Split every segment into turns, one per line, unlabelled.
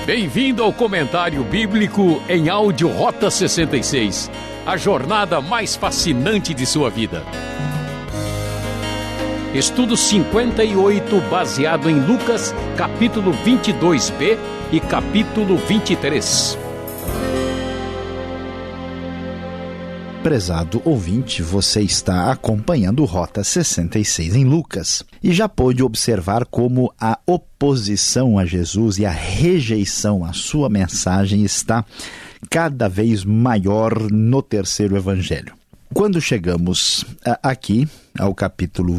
Bem-vindo ao comentário bíblico em áudio Rota 66, a jornada mais fascinante de sua vida. Estudo 58, baseado em Lucas, capítulo 22b e capítulo 23.
Prezado ouvinte, você está acompanhando Rota 66 em Lucas e já pôde observar como a oposição a Jesus e a rejeição à sua mensagem está cada vez maior no terceiro evangelho. Quando chegamos aqui ao capítulo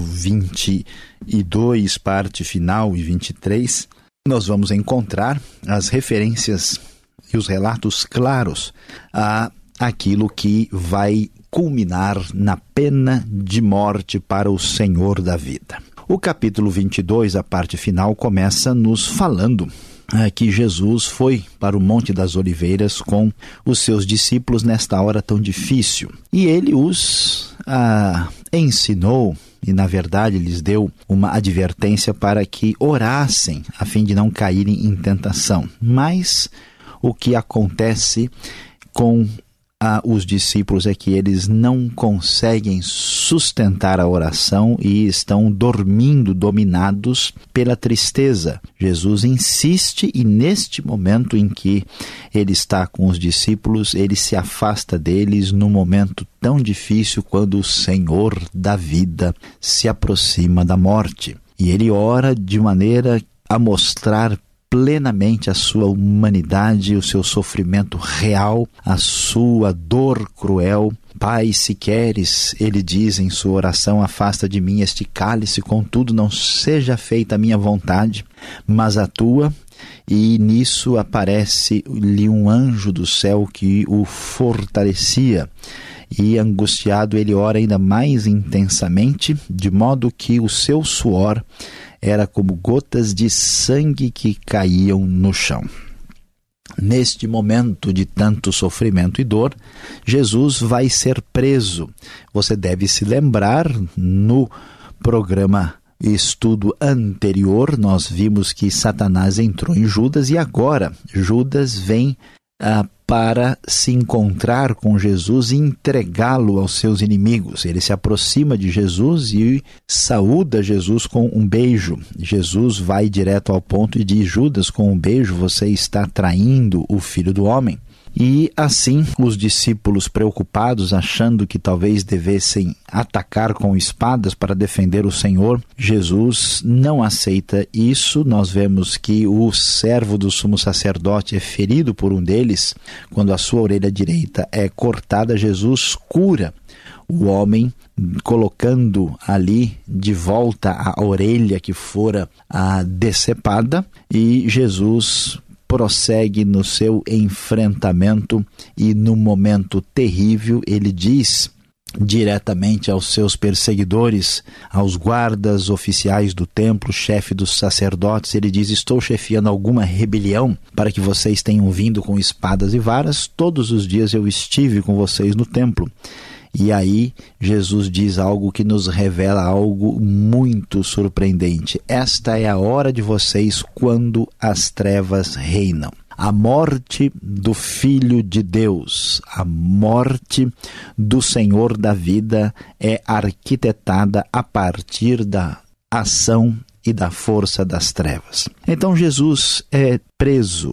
22, parte final, e 23, nós vamos encontrar as referências e os relatos claros a aquilo que vai culminar na pena de morte para o Senhor da vida. O capítulo 22, a parte final, começa nos falando que Jesus foi para o Monte das Oliveiras com os seus discípulos nesta hora tão difícil. E ele os ensinou e, na verdade, lhes deu uma advertência para que orassem, a fim de não caírem em tentação. Mas o que acontece com os discípulos é que eles não conseguem sustentar a oração e estão dormindo, dominados pela tristeza. Jesus insiste e neste momento em que ele está com os discípulos, ele se afasta deles num momento tão difícil quando o Senhor da vida se aproxima da morte. E ele ora de maneira a mostrar plenamente a sua humanidade, o seu sofrimento real, a sua dor cruel. Pai, se queres, ele diz em sua oração, afasta de mim este cálice, contudo não seja feita a minha vontade, mas a tua. E nisso aparece-lhe um anjo do céu que o fortalecia. E angustiado ele ora ainda mais intensamente, de modo que o seu suor era como gotas de sangue que caíam no chão. Neste momento de tanto sofrimento e dor, Jesus vai ser preso. Você deve se lembrar, no programa estudo anterior, nós vimos que Satanás entrou em Judas e agora Judas vem para se encontrar com Jesus e entregá-lo aos seus inimigos. Ele se aproxima de Jesus e saúda Jesus com um beijo. Jesus vai direto ao ponto e diz: Judas, com um beijo você está traindo o Filho do Homem. E assim, os discípulos, preocupados, achando que talvez devessem atacar com espadas para defender o Senhor, Jesus não aceita isso. Nós vemos que o servo do sumo sacerdote é ferido por um deles. Quando a sua orelha direita é cortada, Jesus cura o homem, colocando ali de volta a orelha que fora decepada, e Jesus prossegue no seu enfrentamento e no momento terrível ele diz diretamente aos seus perseguidores, aos guardas oficiais do templo, chefe dos sacerdotes, ele diz: estou chefiando alguma rebelião para que vocês tenham vindo com espadas e varas? Todos os dias eu estive com vocês no templo. E aí Jesus diz algo que nos revela algo muito surpreendente. Esta é a hora de vocês quando as trevas reinam. A morte do Filho de Deus, a morte do Senhor da vida é arquitetada a partir da ação e da força das trevas. Então Jesus é preso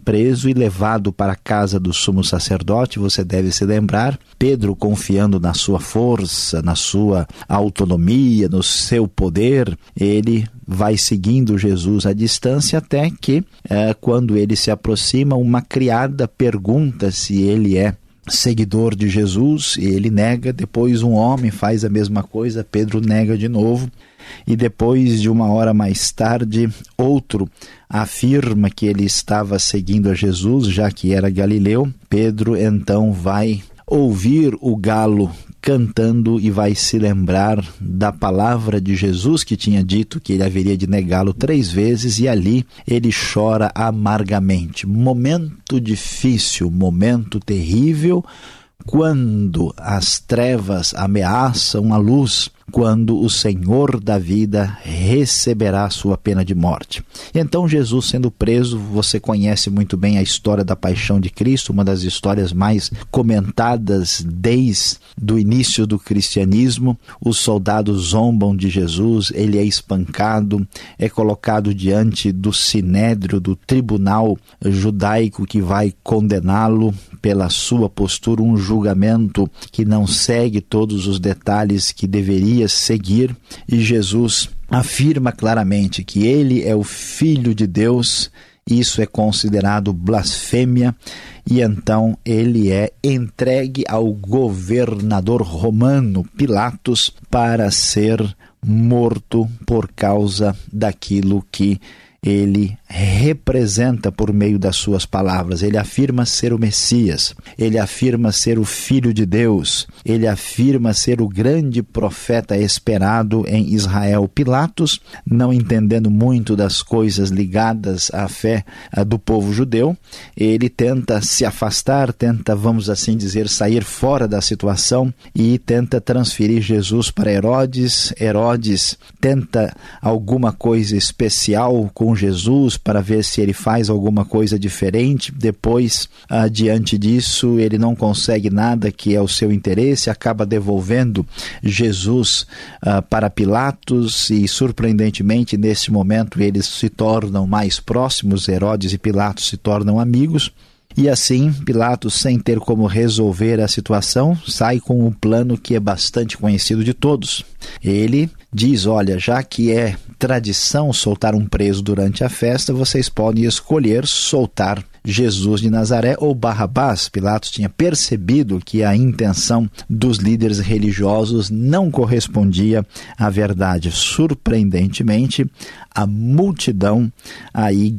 e levado para a casa do sumo sacerdote. Você deve se lembrar, Pedro, confiando na sua força, na sua autonomia, no seu poder, ele vai seguindo Jesus à distância até que, quando ele se aproxima, uma criada pergunta se ele é seguidor de Jesus e ele nega. Depois um homem faz a mesma coisa, Pedro nega de novo. E depois de uma hora mais tarde, outro afirma que ele estava seguindo a Jesus, já que era galileu. Pedro então vai ouvir o galo cantando e vai se lembrar da palavra de Jesus que tinha dito que ele haveria de negá-lo 3 vezes, e ali ele chora amargamente. Momento difícil, momento terrível, quando as trevas ameaçam a luz, quando o Senhor da vida receberá a sua pena de morte. Então Jesus sendo preso, você conhece muito bem a história da paixão de Cristo, uma das histórias mais comentadas desde o início do cristianismo. Os soldados zombam de Jesus, ele é espancado, é colocado diante do sinédrio, do tribunal judaico que vai condená-lo pela sua postura, um julgamento que não segue todos os detalhes que deveria seguir, e Jesus afirma claramente que ele é o Filho de Deus. Isso é considerado blasfêmia, e então ele é entregue ao governador romano Pilatos para ser morto por causa daquilo que ele representa por meio das suas palavras. Ele afirma ser o Messias, ele afirma ser o Filho de Deus, ele afirma ser o grande profeta esperado em Israel. Pilatos, não entendendo muito das coisas ligadas à fé do povo judeu, ele tenta se afastar, tenta, vamos assim dizer, sair fora da situação e tenta transferir Jesus para Herodes. Herodes tenta alguma coisa especial com Jesus para ver se ele faz alguma coisa diferente. Depois, diante disso, ele não consegue nada que é o seu interesse, acaba devolvendo Jesus para Pilatos, e surpreendentemente nesse momento eles se tornam mais próximos. Herodes e Pilatos se tornam amigos. E assim, Pilatos, sem ter como resolver a situação, sai com um plano que é bastante conhecido de todos. Ele diz: olha, já que é tradição soltar um preso durante a festa, vocês podem escolher soltar Jesus de Nazaré ou Barrabás. Pilatos tinha percebido que a intenção dos líderes religiosos não correspondia à verdade. Surpreendentemente, a multidão aí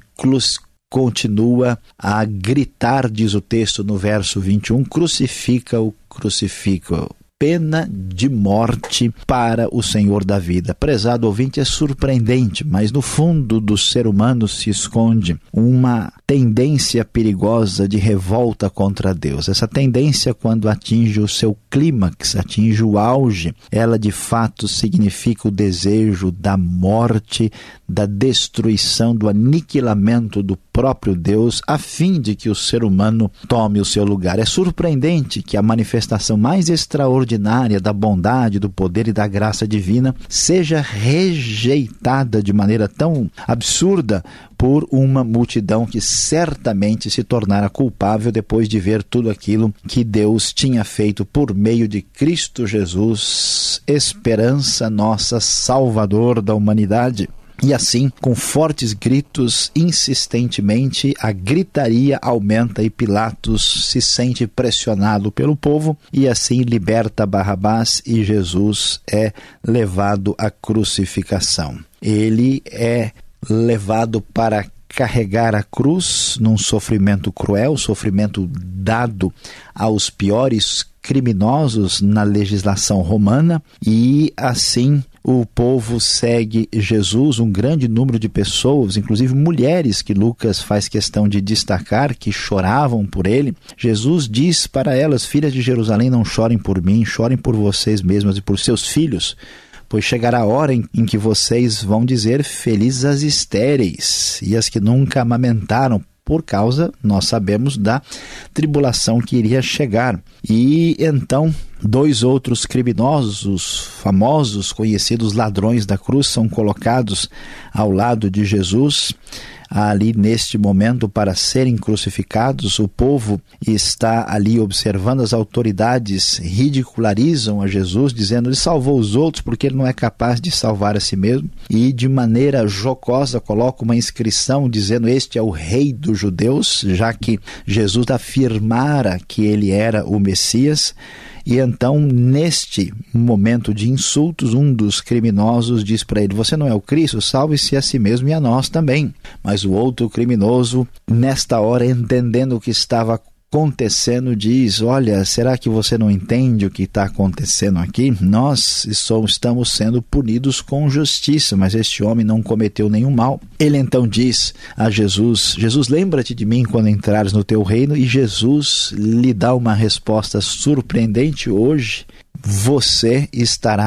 continua a gritar, diz o texto no verso 21, crucifica-o, crucifica-o. Pena de morte para o Senhor da vida. Prezado ouvinte, é surpreendente, mas no fundo do ser humano se esconde uma tendência perigosa de revolta contra Deus. Essa tendência, quando atinge o seu clímax, atinge o auge, ela de fato significa o desejo da morte, da destruição, do aniquilamento do próprio Deus, a fim de que o ser humano tome o seu lugar. É surpreendente que a manifestação mais extraordinária da bondade, do poder e da graça divina seja rejeitada de maneira tão absurda por uma multidão que certamente se tornara culpável depois de ver tudo aquilo que Deus tinha feito por meio de Cristo Jesus, esperança nossa, Salvador da humanidade. E assim, com fortes gritos, insistentemente, a gritaria aumenta e Pilatos se sente pressionado pelo povo e assim liberta Barrabás e Jesus é levado à crucificação. Ele é levado para carregar a cruz num sofrimento cruel, sofrimento dado aos piores criminosos na legislação romana, e assim o povo segue Jesus, um grande número de pessoas, inclusive mulheres que Lucas faz questão de destacar, que choravam por ele. Jesus diz para elas: filhas de Jerusalém, não chorem por mim, chorem por vocês mesmas e por seus filhos, pois chegará a hora em que vocês vão dizer: felizes as estéreis e as que nunca amamentaram, por causa, nós sabemos, da tribulação que iria chegar. E então, 2 outros criminosos, famosos, conhecidos ladrões da cruz, são colocados ao lado de Jesus, ali neste momento, para serem crucificados. O povo está ali observando, as autoridades ridicularizam a Jesus, dizendo: ele salvou os outros porque ele não é capaz de salvar a si mesmo, e de maneira jocosa coloca uma inscrição dizendo: este é o rei dos judeus, já que Jesus afirmara que ele era o Messias. E então, neste momento de insultos, um dos criminosos diz para ele: você não é o Cristo? Salve-se a si mesmo e a nós também. Mas o outro criminoso, nesta hora, entendendo o que estava acontecendo, diz: olha, será que você não entende o que está acontecendo aqui? Nós estamos sendo punidos com justiça, mas este homem não cometeu nenhum mal. Ele então diz a Jesus: Jesus, lembra-te de mim quando entrares no teu reino. E Jesus lhe dá uma resposta surpreendente: hoje você estará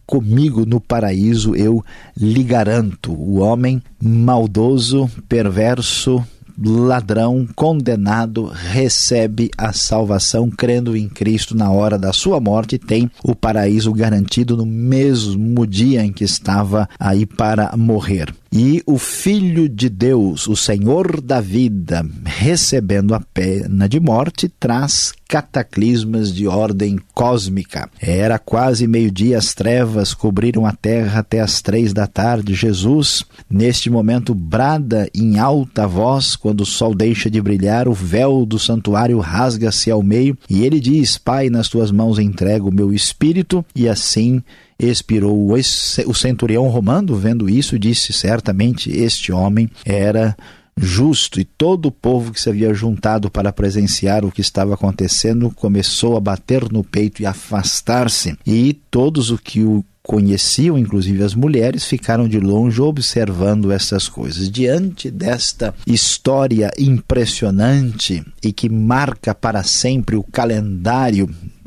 comigo no paraíso, eu lhe garanto. O homem maldoso, perverso, ladrão, condenado, recebe a salvação crendo em Cristo na hora da sua morte, tem o paraíso garantido no mesmo dia em que estava aí para morrer. E o Filho de Deus, o Senhor da vida, recebendo a pena de morte, traz cataclismas de ordem cósmica. Era quase meio-dia, as trevas cobriram a terra até as 3 da tarde. Jesus, neste momento, brada em alta voz. Quando o sol deixa de brilhar, o véu do santuário rasga-se ao meio, e ele diz: Pai, nas tuas mãos entrego o meu espírito. E assim expirou. O centurião romano, vendo isso, disse: certamente este homem era justo. E todo o povo que se havia juntado para presenciar o que estava acontecendo começou a bater no peito e afastar-se. E todos os que o conheciam, inclusive as mulheres, ficaram de longe observando essas coisas. Diante desta história impressionante e que marca para sempre o calendário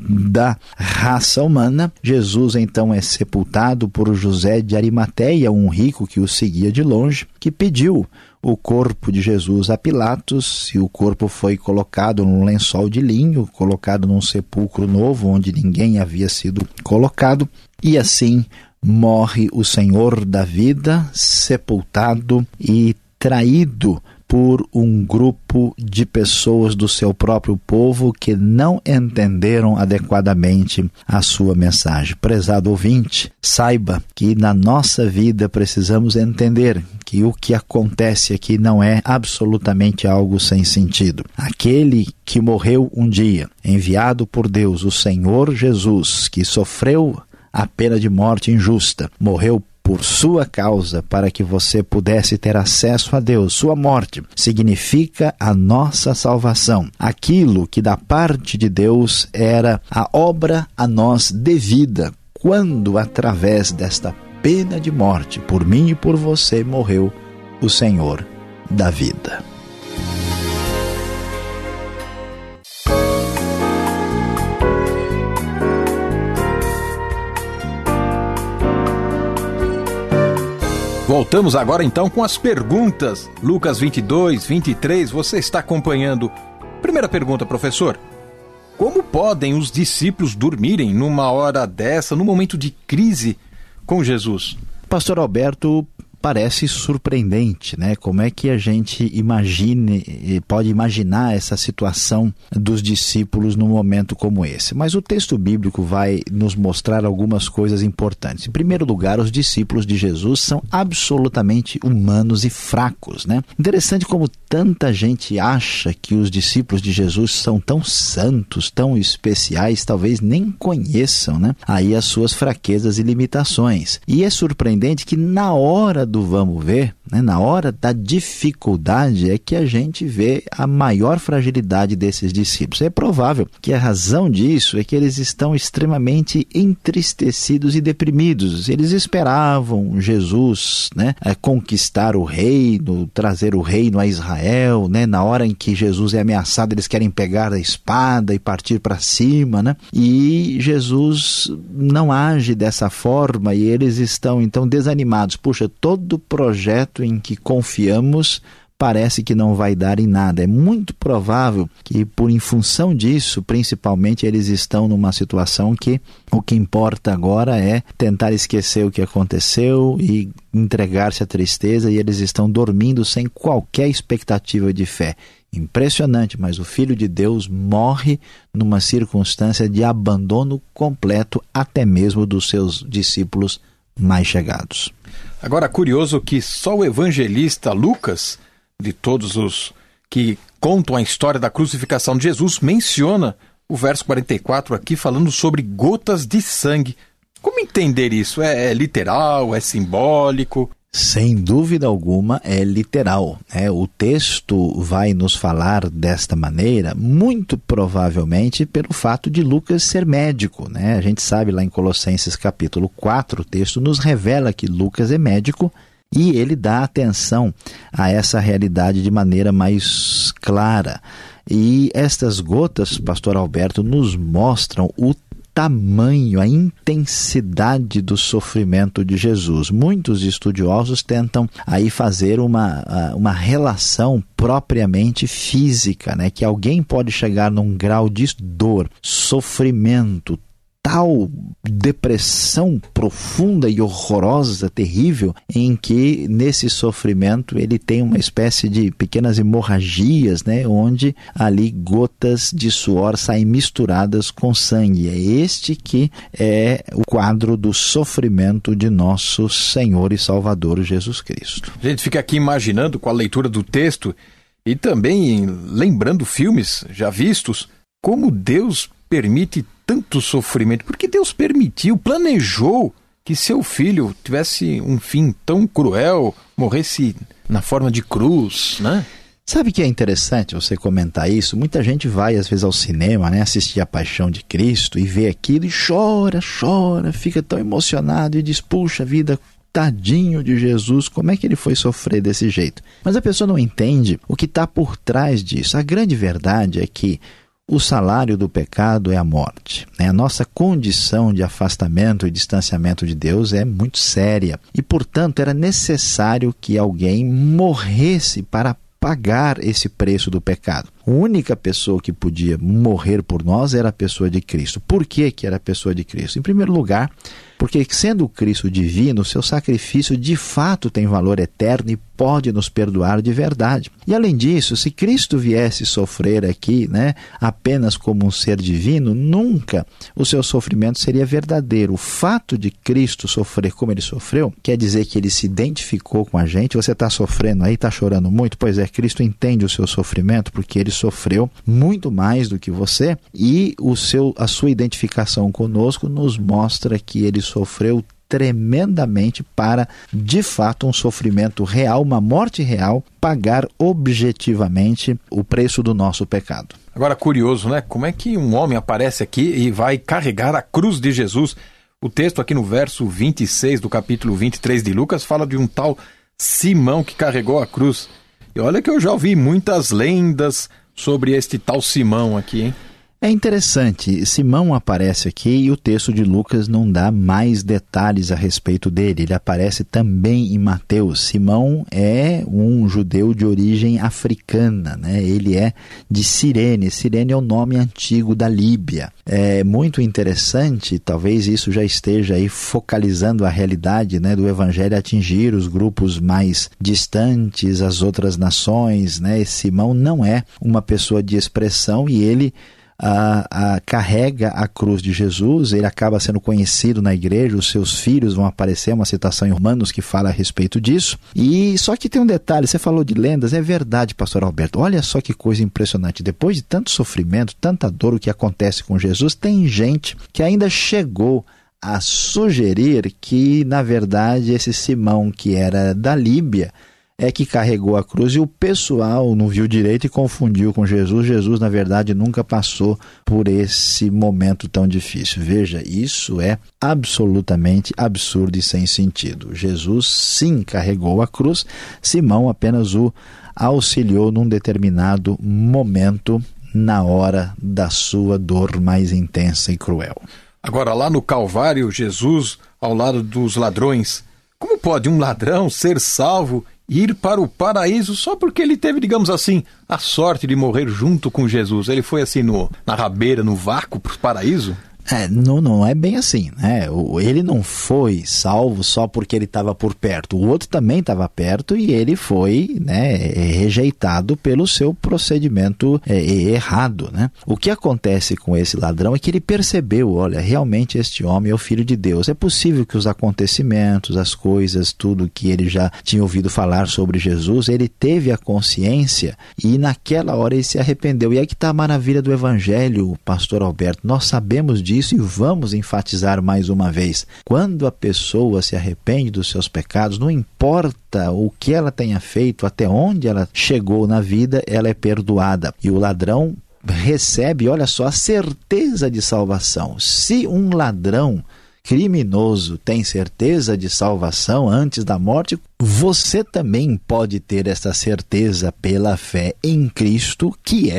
da raça humana, Jesus então é sepultado por José de Arimateia, um rico que o seguia de longe, que pediu o corpo de Jesus a Pilatos, e o corpo foi colocado num lençol de linho, colocado num sepulcro novo, onde ninguém havia sido colocado, e assim morre o Senhor da vida, sepultado e traído por um grupo de pessoas do seu próprio povo que não entenderam adequadamente a sua mensagem. Prezado ouvinte, saiba que na nossa vida precisamos entender que o que acontece aqui não é absolutamente algo sem sentido. Aquele que morreu um dia, enviado por Deus, o Senhor Jesus, que sofreu a pena de morte injusta, morreu por sua causa, para que você pudesse ter acesso a Deus. Sua morte significa a nossa salvação. Aquilo que da parte de Deus era a obra a nós devida, quando através desta pena de morte, por mim e por você, morreu o Senhor da vida.
Voltamos agora então com as perguntas. Lucas 22, 23, você está acompanhando. Primeira pergunta, professor. Como podem os discípulos dormirem numa hora dessa, num momento de crise com Jesus?
Pastor Alberto, parece surpreendente, né? Como é que a gente pode imaginar essa situação dos discípulos num momento como esse? Mas o texto bíblico vai nos mostrar algumas coisas importantes. Em primeiro lugar, os discípulos de Jesus são absolutamente humanos e fracos, né? Interessante como tanta gente acha que os discípulos de Jesus são tão santos, tão especiais, talvez nem conheçam, né, aí as suas fraquezas e limitações. E é surpreendente que na hora do vamos ver, né, na hora da dificuldade, é que a gente vê a maior fragilidade desses discípulos. É provável que a razão disso é que eles estão extremamente entristecidos e deprimidos. Eles esperavam Jesus, né, conquistar o reino, trazer o reino a Israel, né? Na hora em que Jesus é ameaçado, eles querem pegar a espada e partir para cima, né? E Jesus não age dessa forma e eles estão então desanimados. Puxa, todo projeto em que confiamos parece que não vai dar em nada. É muito provável que, em função disso, principalmente, eles estão numa situação que o que importa agora é tentar esquecer o que aconteceu e entregar-se à tristeza, e eles estão dormindo sem qualquer expectativa de fé. Impressionante, mas o Filho de Deus morre numa circunstância de abandono completo, até mesmo dos seus discípulos mais chegados.
Agora, curioso que só o evangelista Lucas, de todos os que contam a história da crucificação de Jesus, menciona o verso 44 aqui, falando sobre gotas de sangue. Como entender isso? É literal? É simbólico?
Sem dúvida alguma é literal. O texto vai nos falar desta maneira, muito provavelmente pelo fato de Lucas ser médico, né? A gente sabe lá em Colossenses capítulo 4, o texto nos revela que Lucas é médico e ele dá atenção a essa realidade de maneira mais clara. E estas gotas, pastor Alberto, nos mostram o tamanho, a intensidade do sofrimento de Jesus. Muitos estudiosos tentam aí fazer uma relação propriamente física, né? Que alguém pode chegar num grau de dor, sofrimento, tal depressão profunda e horrorosa, terrível, em que nesse sofrimento ele tem uma espécie de pequenas hemorragias, né, onde ali gotas de suor saem misturadas com sangue. É este que é o quadro do sofrimento de nosso Senhor e Salvador Jesus Cristo.
A gente fica aqui imaginando com a leitura do texto e também lembrando filmes já vistos, como Deus permite tanto sofrimento, porque Deus permitiu, planejou que seu filho tivesse um fim tão cruel, morresse na forma de cruz, né?
Sabe que é interessante você comentar isso? Muita gente vai às vezes ao cinema, né, assistir a Paixão de Cristo e vê aquilo e chora, fica tão emocionado e diz, puxa vida, tadinho de Jesus, como é que ele foi sofrer desse jeito? Mas a pessoa não entende o que está por trás disso. A grande verdade é que o salário do pecado é a morte. A nossa condição de afastamento e distanciamento de Deus é muito séria. E, portanto, era necessário que alguém morresse para pagar esse preço do pecado. A única pessoa que podia morrer por nós era a pessoa de Cristo. Por que era a pessoa de Cristo? Em primeiro lugar, porque sendo o Cristo divino, seu sacrifício de fato tem valor eterno e pode nos perdoar de verdade. E além disso, se Cristo viesse sofrer aqui, né, apenas como um ser divino, nunca o seu sofrimento seria verdadeiro. O fato de Cristo sofrer como ele sofreu, quer dizer que ele se identificou com a gente. Você está sofrendo aí, está chorando muito? Pois é, Cristo entende o seu sofrimento porque ele sofreu muito mais do que você, e a sua identificação conosco nos mostra que ele sofreu tremendamente para, de fato, um sofrimento real, uma morte real, pagar objetivamente o preço do nosso pecado.
Agora, curioso, né? Como é que um homem aparece aqui e vai carregar a cruz de Jesus? O texto aqui no verso 26 do capítulo 23 de Lucas fala de um tal Simão que carregou a cruz. E olha que eu já ouvi muitas lendas sobre este tal Simão aqui, hein?
É interessante, Simão aparece aqui e o texto de Lucas não dá mais detalhes a respeito dele. Ele aparece também em Mateus. Simão é um judeu de origem africana, né? Ele é de Cirene. Cirene é o nome antigo da Líbia. É muito interessante, talvez isso já esteja aí focalizando a realidade, né, do Evangelho, atingir os grupos mais distantes, as outras nações, né? Simão não é uma pessoa de expressão e ele carrega a cruz de Jesus. Ele acaba sendo conhecido na igreja, os seus filhos vão aparecer, uma citação em Romanos que fala a respeito disso. E só que tem um detalhe, você falou de lendas, é verdade, pastor Alberto, olha só que coisa impressionante, depois de tanto sofrimento, tanta dor, o que acontece com Jesus, tem gente que ainda chegou a sugerir que, na verdade, esse Simão que era da Líbia é que carregou a cruz e o pessoal não viu direito e confundiu com Jesus. Jesus, na verdade, nunca passou por esse momento tão difícil. Veja, isso é absolutamente absurdo e sem sentido. Jesus, sim, carregou a cruz. Simão apenas o auxiliou num determinado momento, na hora da sua dor mais intensa e cruel.
Agora, lá no Calvário, Jesus, ao lado dos ladrões, como pode um ladrão ser salvo e ir para o paraíso só porque ele teve, digamos assim, a sorte de morrer junto com Jesus? Ele foi assim na rabeira, no vácuo para o paraíso?
Não é bem assim, né? Ele não foi salvo só porque ele estava por perto. O outro também estava perto e ele foi, né, rejeitado pelo seu procedimento errado, né? O que acontece com esse ladrão é que ele percebeu, olha, realmente este homem é o Filho de Deus. É possível que os acontecimentos, as coisas, tudo que ele já tinha ouvido falar sobre Jesus, ele teve a consciência e naquela hora ele se arrependeu. E aí que está a maravilha do Evangelho, pastor Alberto. Nós sabemos disso e vamos enfatizar mais uma vez. Quando a pessoa se arrepende dos seus pecados, não importa o que ela tenha feito, até onde ela chegou na vida, ela é perdoada. E o ladrão recebe, olha só, a certeza de salvação. Se um ladrão criminoso tem certeza de salvação antes da morte, você também pode ter essa certeza pela fé em Cristo, que é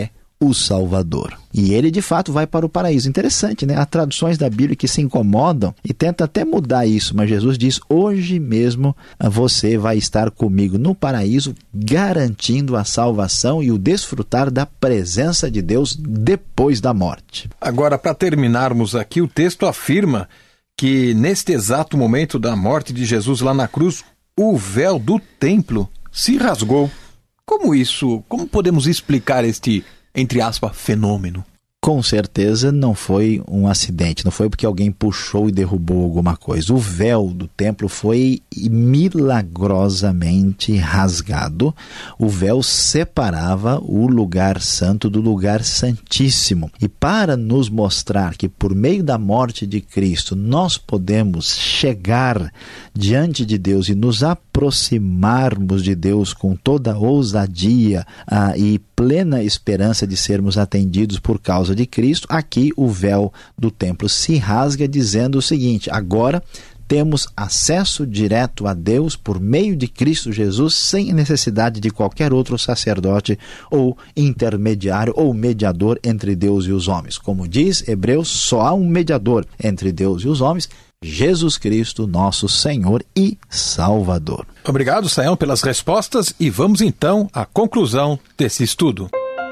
o Salvador. E ele, de fato, vai para o paraíso. Interessante, né? Há traduções da Bíblia que se incomodam e tentam até mudar isso, mas Jesus diz, hoje mesmo você vai estar comigo no paraíso, garantindo a salvação e o desfrutar da presença de Deus depois da morte.
Agora, para terminarmos aqui, o texto afirma que neste exato momento da morte de Jesus lá na cruz, o véu do templo se rasgou. Como isso? Como podemos explicar este, entre aspas, fenômeno?
Com certeza não foi um acidente, não foi porque alguém puxou e derrubou alguma coisa. O véu do templo foi milagrosamente rasgado. O véu separava o lugar santo do lugar santíssimo. E para nos mostrar que por meio da morte de Cristo nós podemos chegar diante de Deus e nos aproximarmos de Deus com toda a ousadia e plena esperança de sermos atendidos por causa de Cristo, aqui o véu do templo se rasga dizendo o seguinte, agora temos acesso direto a Deus por meio de Cristo Jesus, sem necessidade de qualquer outro sacerdote ou intermediário ou mediador entre Deus e os homens. Como diz Hebreus, só há um mediador entre Deus e os homens, Jesus Cristo, nosso Senhor e Salvador.
Obrigado, Sayão, pelas respostas e vamos então à conclusão desse estudo.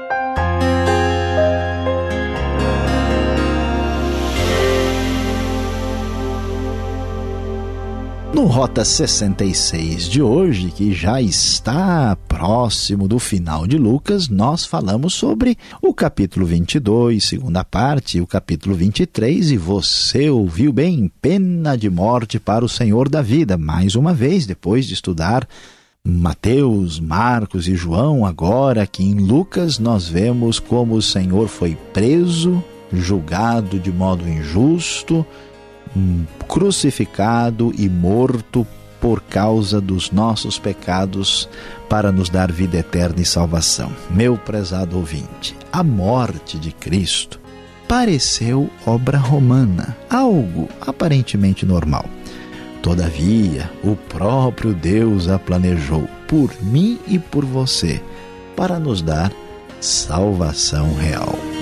No Rota 66 de hoje, que já está próximo do final de Lucas, nós falamos sobre o capítulo 22, segunda parte, o capítulo 23, e você ouviu bem, pena de morte para o Senhor da vida. Mais uma vez, depois de estudar Mateus, Marcos e João, agora aqui em Lucas, nós vemos como o Senhor foi preso, julgado de modo injusto, crucificado e morto por causa dos nossos pecados para nos dar vida eterna e salvação. Meu prezado ouvinte, a morte de Cristo pareceu obra romana, algo aparentemente normal. Todavia, o próprio Deus a planejou por mim e por você para nos dar salvação real.